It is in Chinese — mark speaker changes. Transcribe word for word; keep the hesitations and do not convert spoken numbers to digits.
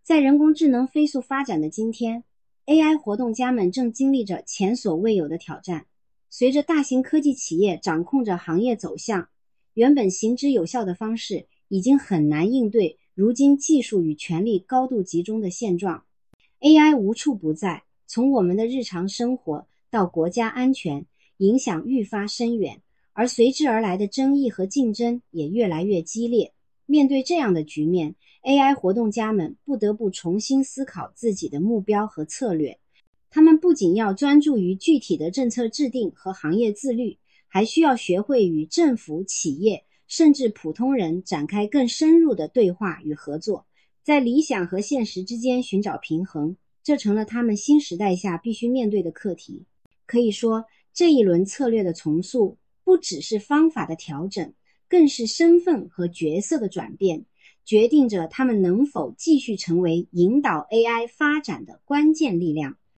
Speaker 1: 在人工智能飞速发展的今天， A I 活动家们正经历着前所未有的挑战。随着大型科技企业掌控着行业走向，原本行之有效的方式已经很难应对如今技术与权力高度集中的现状。 A I 无处不在，从我们的日常生活到国家安全，影响愈发深远，而随之而来的争议和竞争也越来越激烈。面对这样的局面， A I 活动家们不得不重新思考自己的目标和策略。他们不仅要专注于具体的政策制定和行业自律，还需要学会与政府、企业甚至普通人展开更深入的对话与合作，在理想和现实之间寻找平衡，这成了他们新时代下必须面对的课题。可以说，这一轮策略的重塑不只是方法的调整，更是身份和角色的转变，决定着他们能否继续成为引导 A I 发展的关键力量。